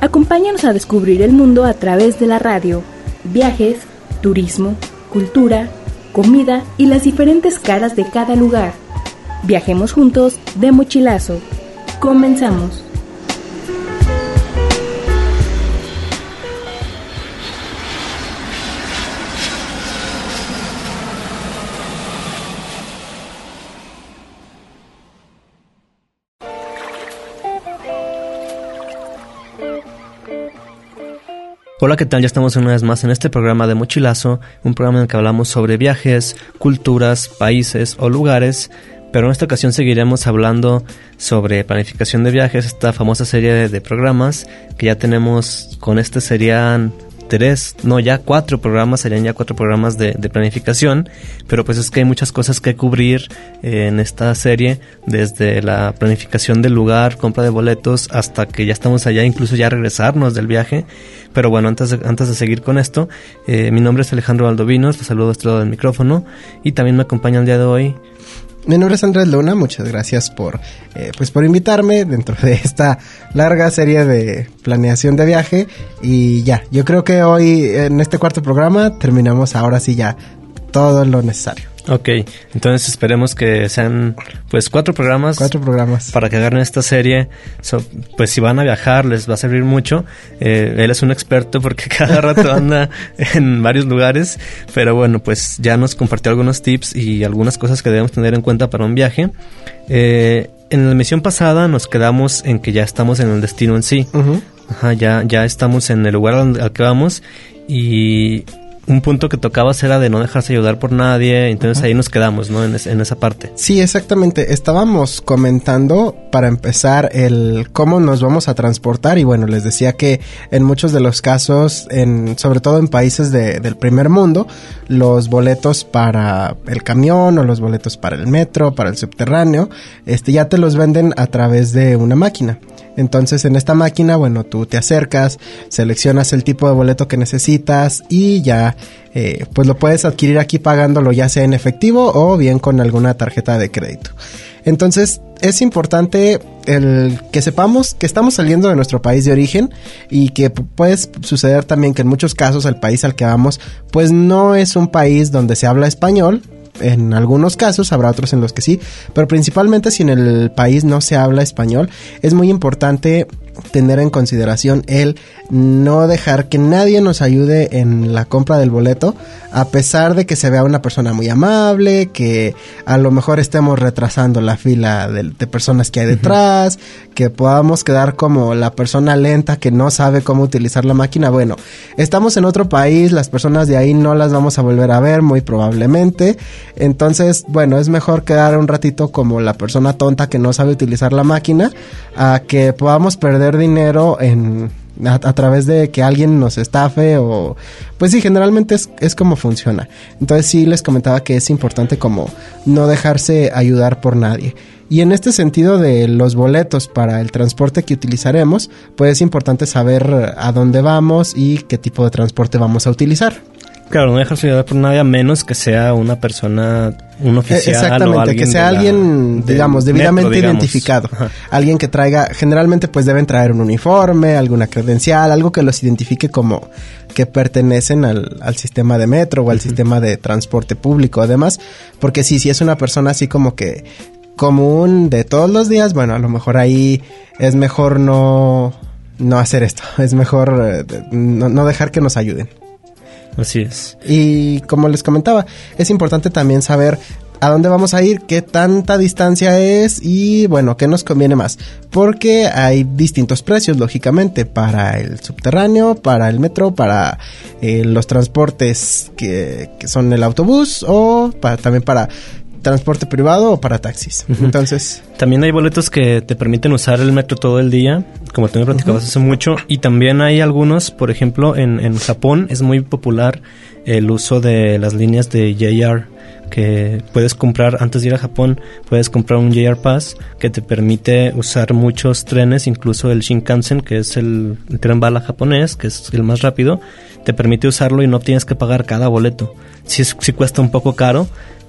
Acompáñanos a descubrir el mundo a través de la radio, viajes, turismo, cultura, comida y las diferentes caras de cada lugar. Viajemos juntos de mochilazo. Comenzamos. Hola, ¿qué tal? Ya estamos una vez más en este programa de Mochilazo, un programa en el que hablamos sobre viajes, culturas, países o lugares, pero en esta ocasión seguiremos hablando sobre planificación de viajes, esta famosa serie de programas que ya tenemos. Con este serían 4 programas, serían ya 4 programas de planificación, pero pues es que hay muchas cosas que cubrir en esta serie, desde la planificación del lugar, compra de boletos, hasta que ya estamos allá, incluso ya regresarnos del viaje. Pero bueno, antes de seguir con esto, mi nombre es Alejandro Valdovinos, los saludo a este lado del micrófono, y también me acompaña el día de hoy. Mi nombre es Andrés Luna, muchas gracias por invitarme dentro de esta larga serie de planeación de viaje. Y ya, yo creo que hoy en este cuarto programa terminamos ahora sí ya todo lo necesario. Ok, entonces esperemos que sean pues 4 programas. 4 programas. Para que agarren esta serie. Pues si van a viajar les va a servir mucho. Él es un experto porque cada rato anda en varios lugares. Pero bueno, pues ya nos compartió algunos tips y algunas cosas que debemos tener en cuenta para un viaje. En la emisión pasada nos quedamos en que ya estamos en el destino en sí. Uh-huh. Ajá, ya estamos en el lugar al que vamos. Y un punto que tocabas era de no dejarse ayudar por nadie, entonces ahí nos quedamos, ¿no? En esa parte. Sí, exactamente. Estábamos comentando, para empezar, el cómo nos vamos a transportar, y bueno, les decía que en muchos de los casos, sobre todo en países del primer mundo, los boletos para el camión o los boletos para el metro, para el subterráneo, ya te los venden a través de una máquina. Entonces en esta máquina, bueno, tú te acercas, seleccionas el tipo de boleto que necesitas y ya pues lo puedes adquirir aquí pagándolo ya sea en efectivo o bien con alguna tarjeta de crédito. Entonces es importante el que sepamos que estamos saliendo de nuestro país de origen y que puede suceder también que en muchos casos el país al que vamos pues no es un país donde se habla español. En algunos casos, habrá otros en los que sí, pero principalmente si en el país no se habla español, es muy importante tener en consideración el no dejar que nadie nos ayude en la compra del boleto, a pesar de que se vea una persona muy amable, que a lo mejor estemos retrasando la fila de personas que hay detrás, que podamos quedar como la persona lenta que no sabe cómo utilizar la máquina. Bueno, estamos en otro país, las personas de ahí no las vamos a volver a ver muy probablemente, entonces bueno, es mejor quedar un ratito como la persona tonta que no sabe utilizar la máquina, a que podamos perder dinero a través de que alguien nos estafe, o pues sí, generalmente es como funciona. Entonces sí les comentaba que es importante como no dejarse ayudar por nadie. Y en este sentido de los boletos para el transporte que utilizaremos, pues es importante saber a dónde vamos y qué tipo de transporte vamos a utilizar. Claro, no dejarse ayudar por nadie, a menos que sea una persona, un oficial. Exactamente, o alguien que sea alguien, digamos, debidamente identificado. Ajá. Alguien que traiga, generalmente pues deben traer un uniforme, alguna credencial, algo que los identifique como que pertenecen al sistema de metro o al sistema de transporte público. Además, porque si es una persona así como que común de todos los días, bueno, a lo mejor ahí es mejor no hacer esto. Es mejor no dejar que nos ayuden. Así es. Y como les comentaba, es importante también saber a dónde vamos a ir, qué tanta distancia es y bueno, qué nos conviene más. Porque hay distintos precios, lógicamente, para el subterráneo, para el metro, para los transportes que son el autobús o también para transporte privado o para taxis. Uh-huh. Entonces, también hay boletos que te permiten usar el metro todo el día, como tú me platicabas hace mucho, y también hay algunos, por ejemplo, en Japón es muy popular el uso de las líneas de JR, que puedes comprar, antes de ir a Japón, puedes comprar un JR Pass que te permite usar muchos trenes, incluso el Shinkansen, que es el tren bala japonés, que es el más rápido, te permite usarlo y no tienes que pagar cada boleto. Sí cuesta un poco caro,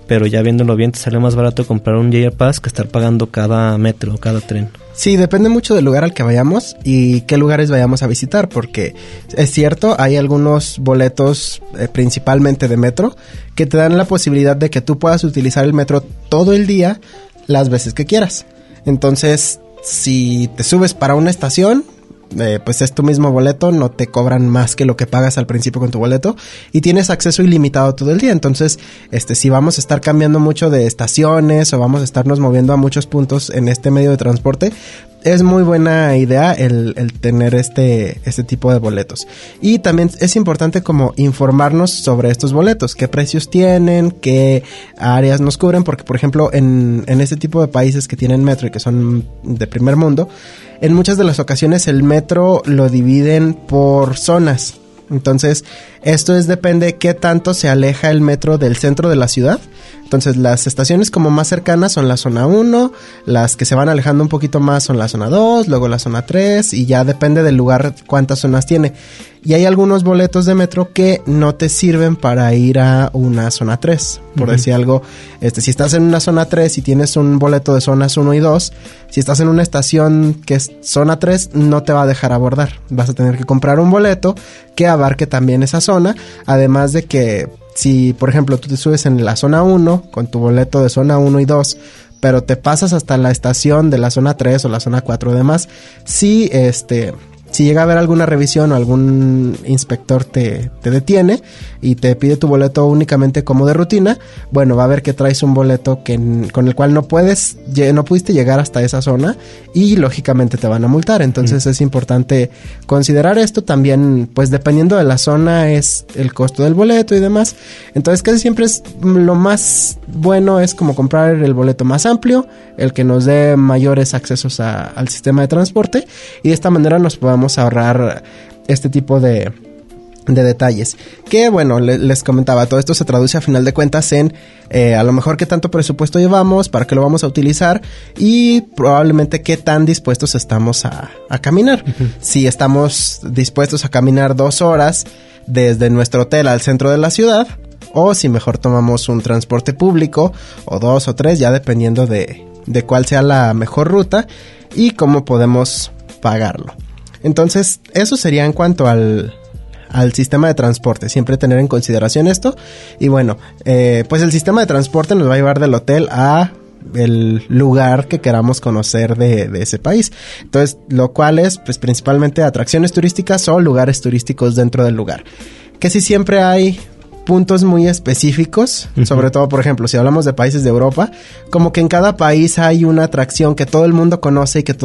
pero ya viéndolo bien te sale más barato comprar un JR Pass que estar pagando cada metro, cada tren. Sí, depende mucho del lugar al que vayamos y qué lugares vayamos a visitar, porque es cierto, hay algunos boletos principalmente de metro que te dan la posibilidad de que tú puedas utilizar el metro todo el día las veces que quieras. Entonces, si te subes para una estación, pues es tu mismo boleto, no te cobran más que lo que pagas al principio con tu boleto y tienes acceso ilimitado todo el día. Entonces, si vamos a estar cambiando mucho de estaciones o vamos a estarnos moviendo a muchos puntos en este medio de transporte, es muy buena idea el tener este tipo de boletos. Y también es importante como informarnos sobre estos boletos, qué precios tienen, qué áreas nos cubren, porque por ejemplo en este tipo de países que tienen metro y que son de primer mundo, en muchas de las ocasiones el metro lo dividen por zonas. Entonces, esto depende qué tanto se aleja el metro del centro de la ciudad. Entonces, las estaciones como más cercanas son la zona 1, las que se van alejando un poquito más son la zona 2, luego la zona 3 y ya depende del lugar cuántas zonas tiene. Y hay algunos boletos de metro que no te sirven para ir a una zona 3. Por decir algo, si estás en una zona 3 y tienes un boleto de zonas 1 y 2, si estás en una estación que es zona 3, no te va a dejar abordar. Vas a tener que comprar un boleto que abarque también esa zona, además de que si, por ejemplo, tú te subes en la zona 1 con tu boleto de zona 1 y 2, pero te pasas hasta la estación de la zona 3 o la zona 4 demás, si llega a haber alguna revisión o algún inspector te detiene y te pide tu boleto únicamente como de rutina, bueno, va a ver que traes un boleto con el cual no pudiste llegar hasta esa zona y lógicamente te van a multar. Entonces es importante considerar esto también, pues dependiendo de la zona es el costo del boleto y demás. Entonces casi siempre es lo más bueno es como comprar el boleto más amplio, el que nos dé mayores accesos al sistema de transporte y de esta manera nos podamos ahorrar este tipo de detalles. Que bueno, les comentaba, todo esto se traduce a final de cuentas en a lo mejor qué tanto presupuesto llevamos, para qué lo vamos a utilizar y probablemente qué tan dispuestos estamos a caminar. Si estamos dispuestos a caminar 2 horas desde nuestro hotel al centro de la ciudad, o si mejor tomamos un transporte público o 2 o 3, ya dependiendo de cuál sea la mejor ruta y cómo podemos pagarlo. Entonces, eso sería en cuanto al sistema de transporte, siempre tener en consideración esto. Y bueno, pues el sistema de transporte nos va a llevar del hotel a el lugar que queramos conocer de ese país. Entonces, lo cual es pues principalmente atracciones turísticas o lugares turísticos dentro del lugar. Que si siempre hay puntos muy específicos, sobre todo, por ejemplo, si hablamos de países de Europa, como que en cada país hay una atracción que todo el mundo conoce y a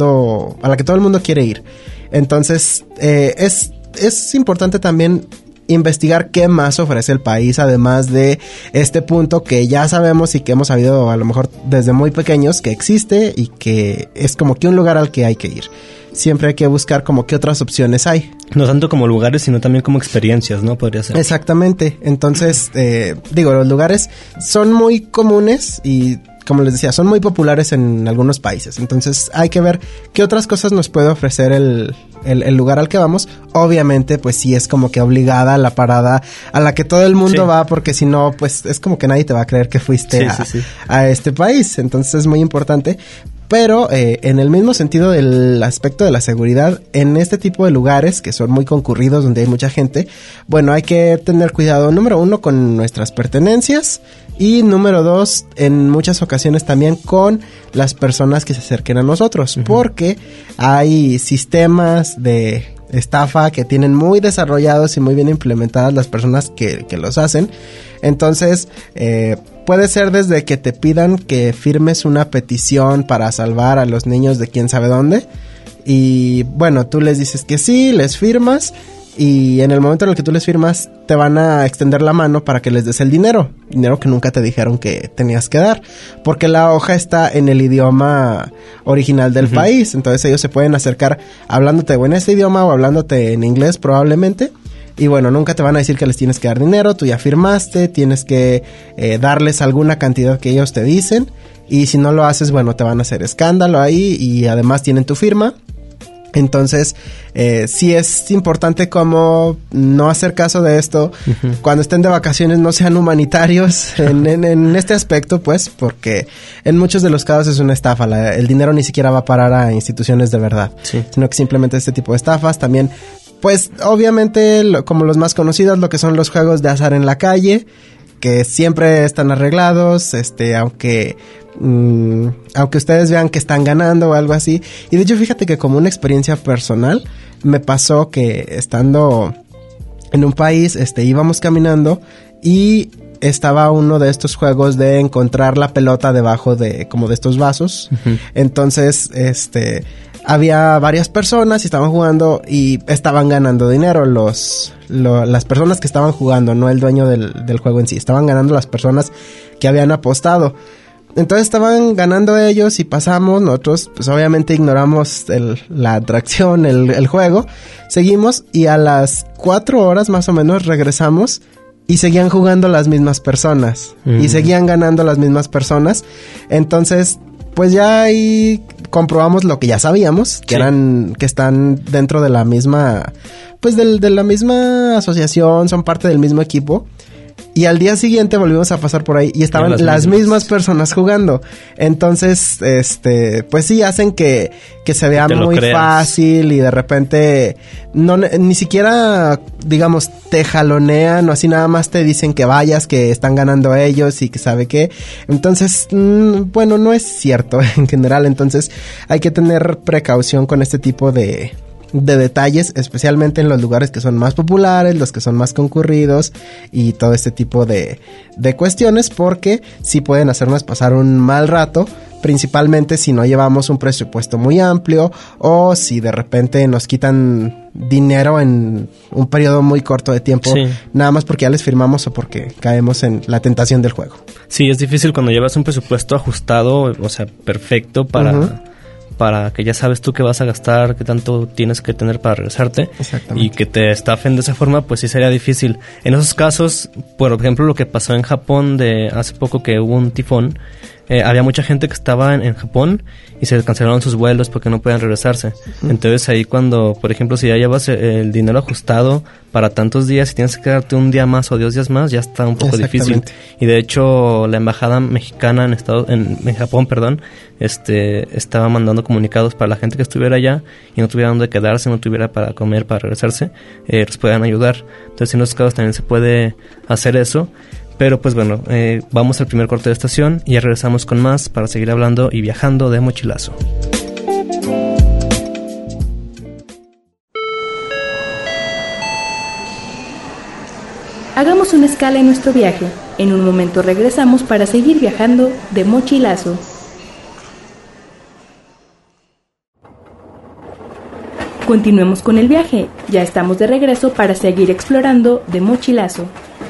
la que todo el mundo quiere ir. Entonces, es importante también investigar qué más ofrece el país, además de este punto que ya sabemos y que hemos sabido a lo mejor desde muy pequeños que existe y que es como que un lugar al que hay que ir. Siempre hay que buscar como qué otras opciones hay. No tanto como lugares, sino también como experiencias, ¿no? Podría ser. Exactamente. Entonces, los lugares son muy comunes y, como les decía, son muy populares en algunos países. Entonces, hay que ver qué otras cosas nos puede ofrecer el lugar al que vamos. Obviamente, pues sí es como que obligada la parada a la que todo el mundo va, porque si no, pues es como que nadie te va a creer que fuiste a este país. Entonces, es muy importante. Pero en el mismo sentido del aspecto de la seguridad, en este tipo de lugares que son muy concurridos, donde hay mucha gente, bueno, hay que tener cuidado, número 1, con nuestras pertenencias y número 2, en muchas ocasiones también con las personas que se acerquen a nosotros, porque hay sistemas de estafa que tienen muy desarrollados y muy bien implementadas las personas que los hacen. Entonces, puede ser desde que te pidan que firmes una petición para salvar a los niños de quién sabe dónde. Y bueno, tú les dices que sí, les firmas. Y en el momento en el que tú les firmas, te van a extender la mano para que les des el dinero. Dinero que nunca te dijeron que tenías que dar. Porque la hoja está en el idioma original del país. Entonces ellos se pueden acercar hablándote o en ese idioma o hablándote en inglés probablemente. Y bueno, nunca te van a decir que les tienes que dar dinero. Tú ya firmaste, tienes que darles alguna cantidad que ellos te dicen. Y si no lo haces, bueno, te van a hacer escándalo ahí. Y además tienen tu firma. Entonces, sí es importante como no hacer caso de esto. Uh-huh. Cuando estén de vacaciones no sean humanitarios en este aspecto, pues, porque en muchos de los casos es una estafa. El dinero ni siquiera va a parar a instituciones de verdad, sí, sino que simplemente este tipo de estafas. También, pues, obviamente, como los más conocidos, lo que son los juegos de azar en la calle, que siempre están arreglados, aunque ustedes vean que están ganando o algo así. Y de hecho, fíjate que como una experiencia personal, me pasó que estando en un país, íbamos caminando y estaba uno de estos juegos de encontrar la pelota debajo de como de estos vasos. Uh-huh. Entonces, había varias personas y estaban jugando y estaban ganando dinero las personas que estaban jugando, no el dueño del juego en sí. Estaban ganando las personas que habían apostado. Entonces estaban ganando ellos y pasamos. Nosotros pues obviamente ignoramos la atracción, el juego. Seguimos y a las 4 horas más o menos regresamos y seguían jugando las mismas personas. Y seguían ganando las mismas personas. Entonces pues ya ahí comprobamos lo que ya sabíamos, que sí, que están dentro de la misma, pues de la misma asociación, son parte del mismo equipo. Y al día siguiente volvimos a pasar por ahí y estaban las mismas personas jugando. Entonces, pues sí, hacen que se vea muy fácil y de repente ni siquiera, digamos, te jalonean o así, nada más te dicen que vayas, que están ganando ellos y que sabe qué. Entonces, bueno, no es cierto en general. Entonces, hay que tener precaución con este tipo de detalles, especialmente en los lugares que son más populares, los que son más concurridos y todo este tipo de cuestiones, porque sí pueden hacernos pasar un mal rato, principalmente si no llevamos un presupuesto muy amplio o si de repente nos quitan dinero en un periodo muy corto de tiempo, sí, nada más porque ya les firmamos o porque caemos en la tentación del juego. Sí, es difícil cuando llevas un presupuesto ajustado, o sea, perfecto para que ya sabes tú qué vas a gastar, qué tanto tienes que tener para regresarte, y que te estafen de esa forma, pues sí sería difícil. En esos casos, por ejemplo, lo que pasó en Japón de hace poco que hubo un tifón, había mucha gente que estaba en Japón y se cancelaron sus vuelos porque no podían regresarse. Uh-huh. Entonces ahí cuando, por ejemplo, si ya llevas el dinero ajustado para tantos días y tienes que quedarte un día más o 2 días más, ya está un poco difícil. Y de hecho la embajada mexicana en Japón, estaba mandando comunicados para la gente que estuviera allá y no tuviera dónde quedarse, no tuviera para comer, para regresarse, los puedan ayudar. Entonces en esos casos también se puede hacer eso. Pero pues bueno, vamos al primer corte de estación y ya regresamos con más para seguir hablando y viajando de mochilazo. Hagamos una escala en nuestro viaje. En un momento regresamos para seguir viajando de mochilazo. Continuemos con el viaje. Ya estamos de regreso para seguir explorando de mochilazo.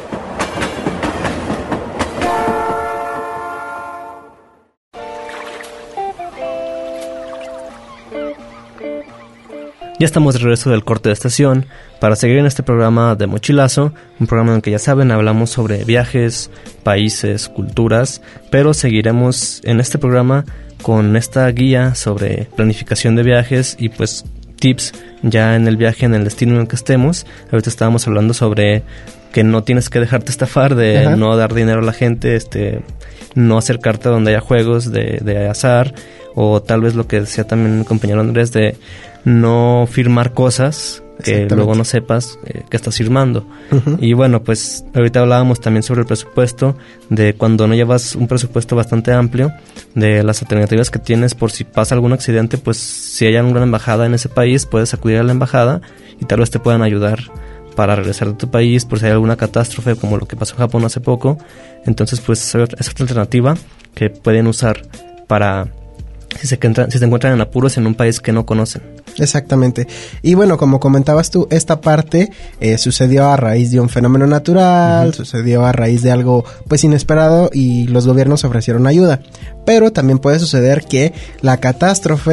Ya estamos de regreso del corte de estación para seguir en este programa de Mochilazo, un programa en el que ya saben, hablamos sobre viajes, países, culturas, pero seguiremos en este programa con esta guía sobre planificación de viajes y pues tips ya en el viaje, en el destino en el que estemos. Ahorita estábamos hablando sobre que no tienes que dejarte estafar, de no dar dinero a la gente, no acercarte a donde haya juegos de azar, o tal vez lo que decía también mi compañero Andrés, de no firmar cosas que luego no sepas que estás firmando. Uh-huh. Y bueno, pues ahorita hablábamos también sobre el presupuesto, de cuando no llevas un presupuesto bastante amplio, de las alternativas que tienes por si pasa algún accidente, pues si hay alguna embajada en ese país, puedes acudir a la embajada y tal vez te puedan ayudar para regresar de tu país por si hay alguna catástrofe como lo que pasó en Japón hace poco. Entonces pues es otra alternativa que pueden usar para si se encuentran en apuros en un país que no conocen. Exactamente. Y bueno, como comentabas tú, esta parte sucedió a raíz de un fenómeno natural, uh-huh, sucedió a raíz de algo pues inesperado y los gobiernos ofrecieron ayuda. Pero también puede suceder que la catástrofe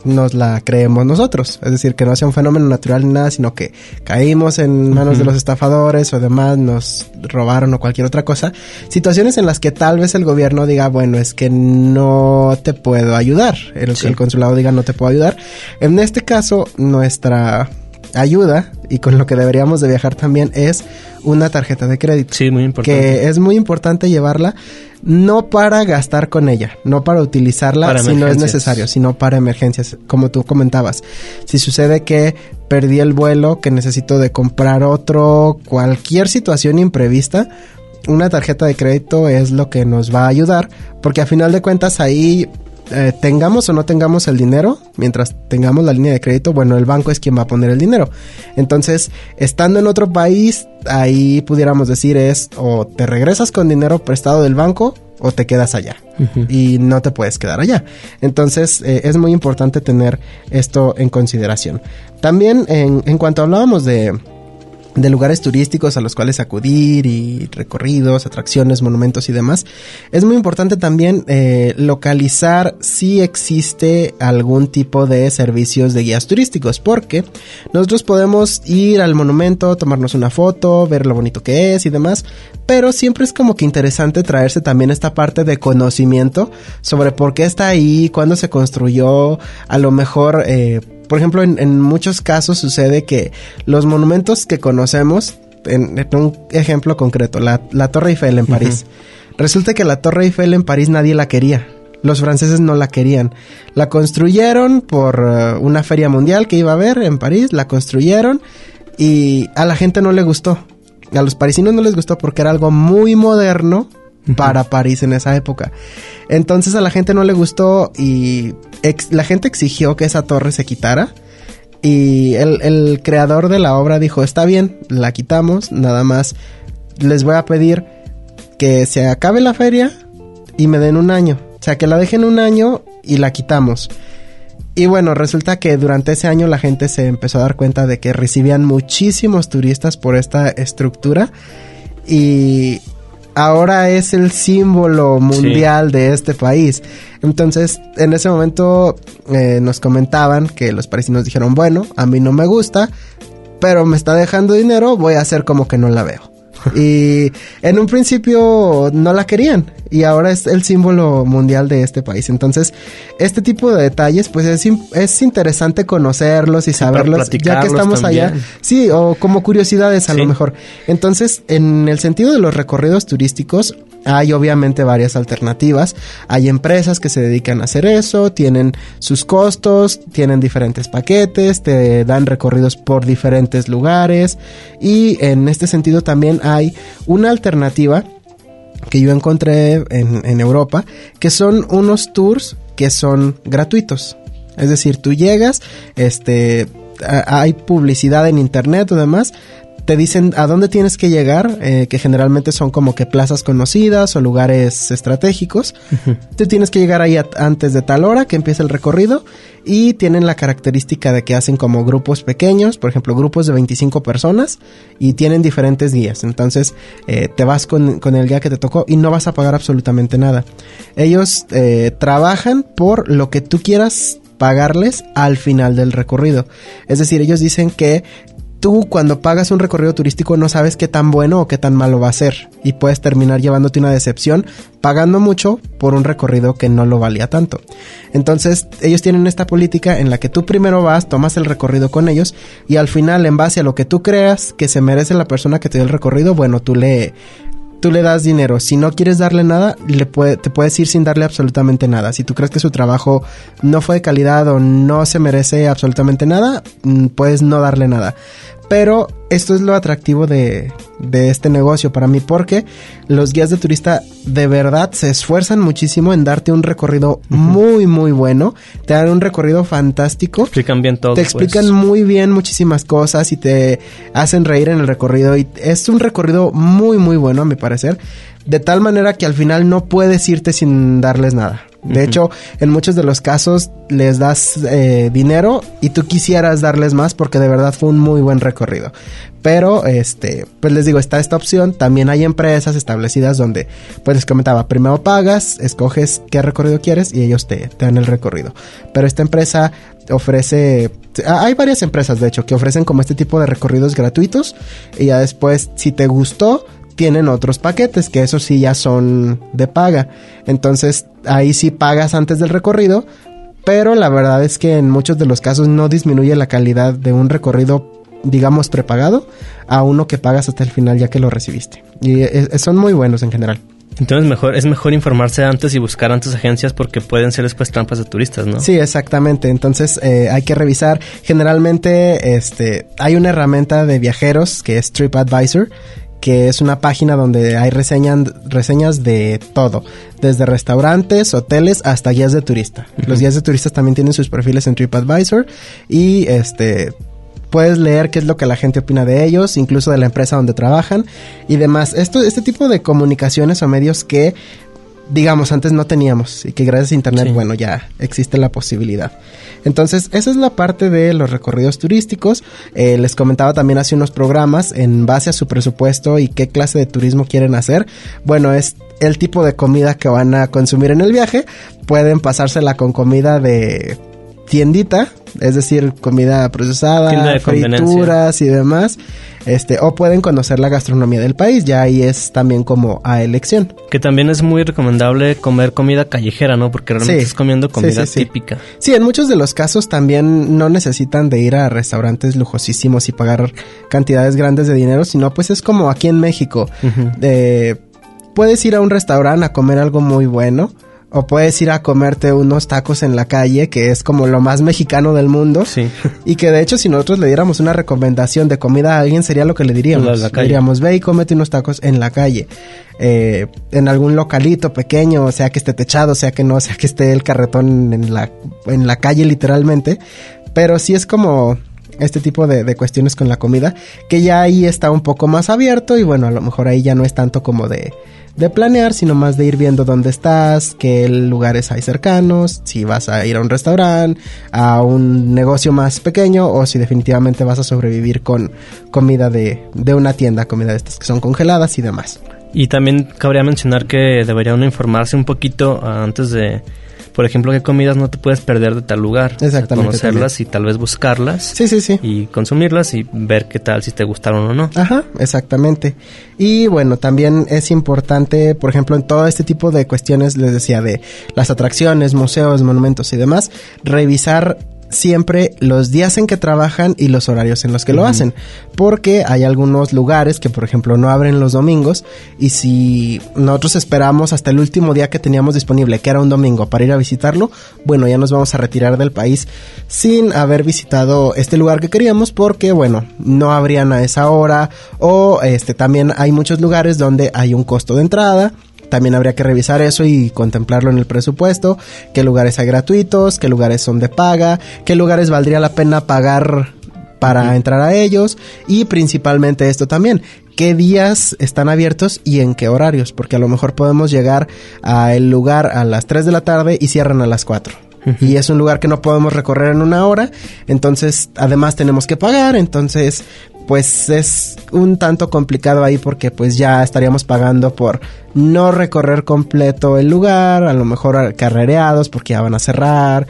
nos la creemos nosotros. Es decir, que no sea un fenómeno natural ni nada, sino que caímos en manos de los estafadores o demás, nos robaron o cualquier otra cosa. Situaciones en las que tal vez el gobierno diga, bueno, es que no te puedo ayudar. El consulado diga, no te puedo ayudar. En este caso, nuestra ayuda, y con lo que deberíamos de viajar también, es una tarjeta de crédito. Sí, muy importante. Que es muy importante llevarla, no para gastar con ella, no para utilizarla para si no es necesario, sino para emergencias, como tú comentabas. Si sucede que perdí el vuelo, que necesito de comprar otro, cualquier situación imprevista, una tarjeta de crédito es lo que nos va a ayudar, porque a final de cuentas ahí tengamos o no tengamos el dinero, mientras tengamos la línea de crédito, bueno, el banco es quien va a poner el dinero. Entonces, estando en otro país, ahí pudiéramos decir es o te regresas con dinero prestado del banco o te quedas allá. Y no te puedes quedar allá. Entonces, es muy importante tener esto en consideración. También, en cuanto hablábamos de lugares turísticos a los cuales acudir y recorridos, atracciones, monumentos y demás, es muy importante también localizar si existe algún tipo de servicios de guías turísticos, porque nosotros podemos ir al monumento, tomarnos una foto, ver lo bonito que es y demás, pero siempre es como que interesante traerse también esta parte de conocimiento sobre por qué está ahí, cuándo se construyó, a lo mejor por ejemplo, en muchos casos sucede que los monumentos que conocemos, en un ejemplo concreto, la Torre Eiffel en París. Resulta que la Torre Eiffel en París nadie la quería. Los franceses no la querían. La construyeron por una feria mundial que iba a haber en París, la construyeron y a la gente no le gustó. A los parisinos no les gustó porque era algo muy moderno para París en esa época. Entonces a la gente no le gustó y la gente exigió que esa torre se quitara. Y el creador de la obra dijo, está bien, la quitamos, nada más les voy a pedir que se acabe la feria y me den un año. O sea, que la dejen un año y la quitamos. Y bueno, resulta que durante ese año la gente se empezó a dar cuenta de que recibían muchísimos turistas por esta estructura. Y ahora es el símbolo mundial de este país. Entonces, en ese momento nos comentaban que los parisinos dijeron, bueno, a mí no me gusta, pero me está dejando dinero, voy a hacer como que no la veo. Y en un principio no la querían y ahora es el símbolo mundial de este país. Entonces, este tipo de detalles, pues es interesante conocerlos y saberlos, ya que estamos también allá. Sí, o como curiosidades a lo mejor. Entonces, en el sentido de los recorridos turísticos, hay obviamente varias alternativas. Hay empresas que se dedican a hacer eso, tienen sus costos, tienen diferentes paquetes, te dan recorridos por diferentes lugares. Y en este sentido también hay una alternativa que yo encontré en Europa, que son unos tours que son gratuitos. Es decir, tú llegas, hay publicidad en internet o demás, te dicen a dónde tienes que llegar, que generalmente son como que plazas conocidas o lugares estratégicos. Tú tienes que llegar ahí antes de tal hora que empieza el recorrido y tienen la característica de que hacen como grupos pequeños, por ejemplo, grupos de 25 personas y tienen diferentes guías. Entonces, te vas con el guía que te tocó y no vas a pagar absolutamente nada. Ellos trabajan por lo que tú quieras pagarles al final del recorrido. Es decir, ellos dicen que tú cuando pagas un recorrido turístico no sabes qué tan bueno o qué tan malo va a ser y puedes terminar llevándote una decepción pagando mucho por un recorrido que no lo valía tanto. Entonces ellos tienen esta política en la que tú primero vas, tomas el recorrido con ellos y al final, en base a lo que tú creas que se merece la persona que te dio el recorrido, bueno, tú le das dinero. Si no quieres darle nada, te puedes ir sin darle absolutamente nada. Si tú crees que su trabajo no fue de calidad o no se merece absolutamente nada, puedes no darle nada. Pero esto es lo atractivo de este negocio para mí, porque los guías de turista de verdad se esfuerzan muchísimo en darte un recorrido muy muy bueno, te dan un recorrido fantástico, te explican bien todo, te explican muy bien muchísimas cosas y te hacen reír en el recorrido y es un recorrido muy muy bueno a mi parecer, de tal manera que al final no puedes irte sin darles nada. De hecho, en muchos de los casos les das dinero y tú quisieras darles más porque de verdad fue un muy buen recorrido. Pero, pues les digo, está esta opción. También hay empresas establecidas donde, pues les comentaba, primero pagas, escoges qué recorrido quieres y ellos te dan el recorrido. Pero esta empresa ofrece... Hay varias empresas, de hecho, que ofrecen como este tipo de recorridos gratuitos. Y ya después, si te gustó, tienen otros paquetes, que esos sí ya son de paga. Entonces, ahí sí pagas antes del recorrido. Pero la verdad es que en muchos de los casos no disminuye la calidad de un recorrido, digamos, prepagado a uno que pagas hasta el final ya que lo recibiste. Y son muy buenos en general. Entonces es mejor informarse antes y buscar antes agencias porque pueden ser después trampas de turistas, ¿no? Sí, exactamente. Entonces hay que revisar. Generalmente hay una herramienta de viajeros que es TripAdvisor, que es una página donde hay reseñas de todo, desde restaurantes, hoteles, hasta guías de turista. Uh-huh. Los guías de turistas también tienen sus perfiles en TripAdvisor y puedes leer qué es lo que la gente opina de ellos, incluso de la empresa donde trabajan y demás. Este tipo de comunicaciones o medios que, digamos, antes no teníamos y que gracias a internet, bueno, ya existe la posibilidad. Entonces, esa es la parte de los recorridos turísticos. Les comentaba también hace unos programas en base a su presupuesto y qué clase de turismo quieren hacer. Bueno, es el tipo de comida que van a consumir en el viaje. Pueden pasársela con comida de tiendita, es decir, comida procesada, frituras y demás, o pueden conocer la gastronomía del país, ya ahí es también como a elección. Que también es muy recomendable comer comida callejera, ¿no? Porque realmente estás comiendo comida típica. Sí, en muchos de los casos también no necesitan de ir a restaurantes lujosísimos y pagar cantidades grandes de dinero, sino pues es como aquí en México. Uh-huh. Puedes ir a un restaurante a comer algo muy bueno, o puedes ir a comerte unos tacos en la calle, que es como lo más mexicano del mundo. Sí. Y que de hecho, si nosotros le diéramos una recomendación de comida a alguien, sería lo que le diríamos. Le diríamos, ve y cómete unos tacos en la calle. En algún localito pequeño, sea que esté techado, sea que no, sea que esté el carretón en la calle literalmente. Pero sí es como este tipo de cuestiones con la comida, que ya ahí está un poco más abierto y bueno, a lo mejor ahí ya no es tanto como de planear, sino más de ir viendo dónde estás, qué lugares hay cercanos, si vas a ir a un restaurante, a un negocio más pequeño o si definitivamente vas a sobrevivir con comida de una tienda, comida de estas que son congeladas y demás. Y también cabría mencionar que debería uno informarse un poquito antes de, por ejemplo, qué comidas no te puedes perder de tal lugar. Exactamente. Conocerlas también. Y tal vez buscarlas. Sí. Y consumirlas y ver qué tal, si te gustaron o no. Ajá, exactamente. Y bueno, también es importante, por ejemplo, en todo este tipo de cuestiones, les decía, de las atracciones, museos, monumentos y demás, revisar siempre los días en que trabajan y los horarios en los que lo hacen, porque hay algunos lugares que por ejemplo no abren los domingos y si nosotros esperamos hasta el último día que teníamos disponible, que era un domingo, para ir a visitarlo, bueno, ya nos vamos a retirar del país sin haber visitado este lugar que queríamos porque bueno, no abrían a esa hora o también hay muchos lugares donde hay un costo de entrada. También habría que revisar eso y contemplarlo en el presupuesto, qué lugares hay gratuitos, qué lugares son de paga, qué lugares valdría la pena pagar para entrar a ellos y principalmente esto también, qué días están abiertos y en qué horarios, porque a lo mejor podemos llegar al lugar a las 3 de la tarde y cierran a las 4. Y es un lugar que no podemos recorrer en una hora, entonces además tenemos que pagar, entonces pues es un tanto complicado ahí porque pues ya estaríamos pagando por no recorrer completo el lugar, a lo mejor carrereados porque ya van a cerrar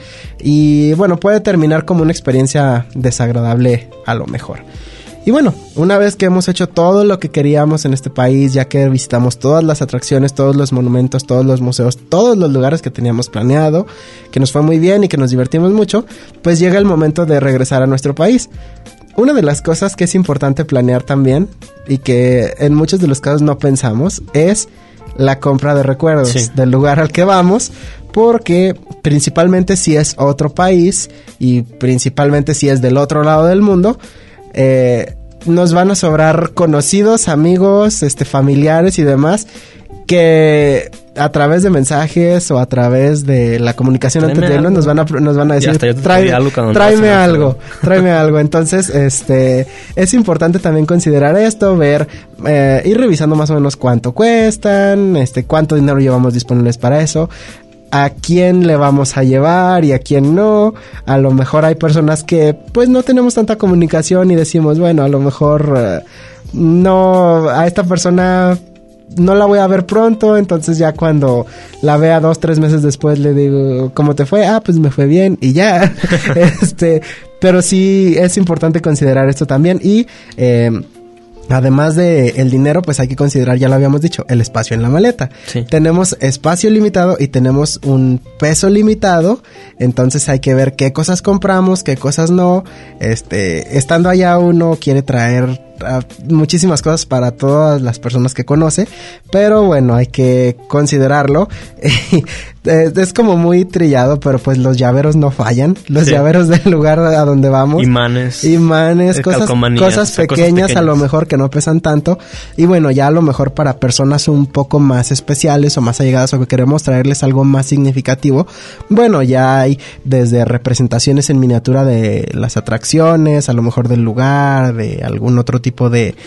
y bueno, puede terminar como una experiencia desagradable a lo mejor. Y bueno, una vez que hemos hecho todo lo que queríamos en este país, ya que visitamos todas las atracciones, todos los monumentos, todos los museos, todos los lugares que teníamos planeado, que nos fue muy bien y que nos divertimos mucho, pues llega el momento de regresar a nuestro país. Una de las cosas que es importante planear también, y que en muchos de los casos no pensamos, es la compra de recuerdos del lugar al que vamos, porque principalmente si es otro país y principalmente si es del otro lado del mundo, nos van a sobrar conocidos, amigos, familiares y demás que a través de mensajes o a través de la comunicación anterior nos van a decir tráeme algo. Entonces, es importante también considerar esto, ver, ir revisando más o menos cuánto cuestan, cuánto dinero llevamos disponibles para eso, a quién le vamos a llevar y a quién no. A lo mejor hay personas que pues no tenemos tanta comunicación y decimos, bueno, a lo mejor no, a esta persona no la voy a ver pronto, entonces ya cuando la vea 2-3 meses después le digo, ¿cómo te fue? Pues me fue bien y ya. Pero sí es importante considerar esto también y además de el dinero, pues hay que considerar, ya lo habíamos dicho, el espacio en la maleta. Sí. Tenemos espacio limitado y tenemos un peso limitado, entonces hay que ver qué cosas compramos, qué cosas no. Estando allá uno quiere traer muchísimas cosas para todas las personas que conoce, pero bueno, hay que considerarlo. Es como muy trillado, pero pues los llaveros no fallan, los llaveros del lugar a donde vamos, imanes, cosas pequeñas a lo mejor que no pesan tanto, y bueno, ya a lo mejor para personas un poco más especiales o más allegadas o que queremos traerles algo más significativo, bueno, ya hay desde representaciones en miniatura de las atracciones, a lo mejor del lugar, de algún otro tipo de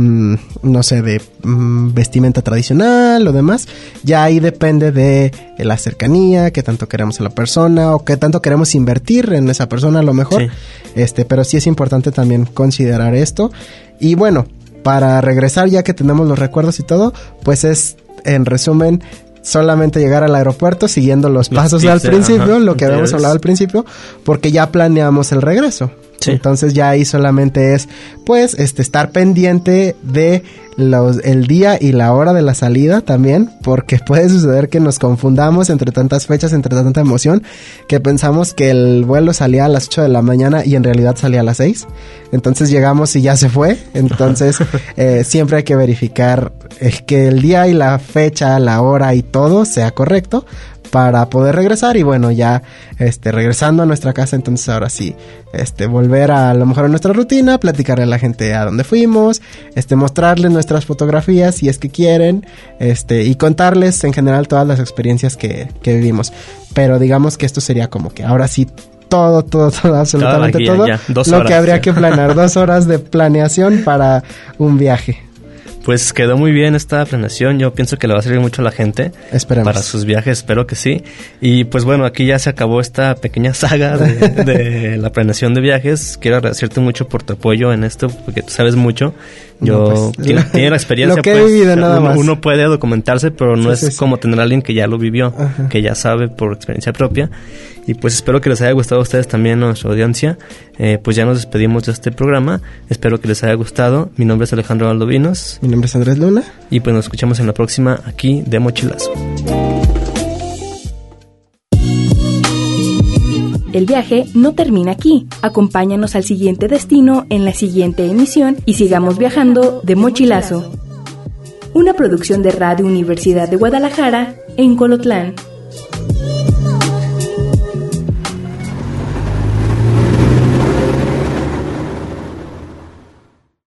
no sé, de vestimenta tradicional o demás. Ya ahí depende de la cercanía, qué tanto queremos a la persona o qué tanto queremos invertir en esa persona a lo mejor. Sí. Pero sí es importante también considerar esto. Y bueno, para regresar, ya que tenemos los recuerdos y todo, pues es, en resumen, solamente llegar al aeropuerto siguiendo los pasos al principio, lo que habíamos hablado al principio, porque ya planeamos el regreso. Sí. Entonces ya ahí solamente es, pues, estar pendiente de el día y la hora de la salida también, porque puede suceder que nos confundamos entre tantas fechas, entre tanta emoción, que pensamos que el vuelo salía a las 8 de la mañana y en realidad salía a las 6. Entonces llegamos y ya se fue. Entonces siempre hay que verificar que el día y la fecha, la hora y todo sea correcto para poder regresar. Y bueno, ya regresando a nuestra casa, entonces ahora sí, volver a lo mejor a nuestra rutina, platicarle a la gente a dónde fuimos, mostrarles nuestras fotografías si es que quieren, y contarles en general todas las experiencias que vivimos. Pero digamos que esto sería como que ahora sí todo, absolutamente todo lo que habría que planear, 2 horas de planeación para un viaje. Pues quedó muy bien esta planeación, yo pienso que le va a servir mucho a la gente. Esperemos. Para sus viajes, espero que sí. Y pues bueno, aquí ya se acabó esta pequeña saga de la planeación de viajes. Quiero agradecerte mucho por tu apoyo en esto, porque tú sabes mucho. Yo tiene la experiencia, lo que he vivido, nada más. Uno puede documentarse, pero no es como tener a alguien que ya lo vivió, que ya sabe por experiencia propia. Y pues espero que les haya gustado a ustedes también, a nuestra audiencia. Pues ya nos despedimos de este programa. Espero que les haya gustado. Mi nombre es Alejandro Valdovinos. Mi nombre es Andrés Luna. Y pues nos escuchamos en la próxima aquí de Mochilazo. El viaje no termina aquí. Acompáñanos al siguiente destino en la siguiente emisión y sigamos viajando de Mochilazo. Una producción de Radio Universidad de Guadalajara en Colotlán.